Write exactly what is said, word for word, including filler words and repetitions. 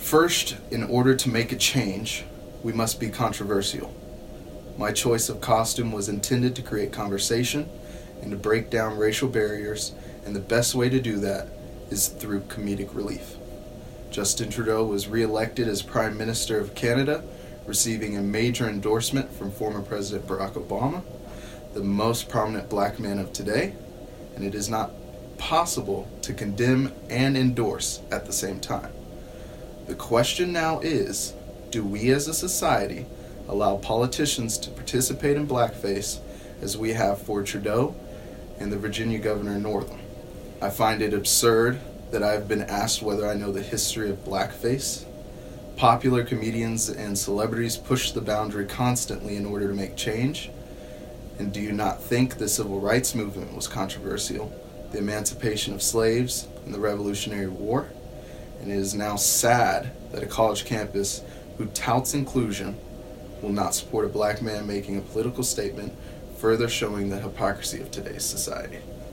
First, in order to make a change, we must be controversial. My choice of costume was intended to create conversation and to break down racial barriers, and the best way to do that is through comedic relief. Justin Trudeau was re-elected as Prime Minister of Canada, receiving a major endorsement from former President Barack Obama, the most prominent black man of today, and it is not possible to condemn and endorse at the same time. The question now is, do we as a society allow politicians to participate in blackface as we have for Trudeau and the Virginia Governor Northam? I find it absurd that I have been asked whether I know the history of blackface. Popular comedians and celebrities push the boundary constantly in order to make change. And do you not think the civil rights movement was controversial, the emancipation of slaves, and the Revolutionary War? And it is now sad that a college campus who touts inclusion will not support a black man making a political statement, further showing the hypocrisy of today's society.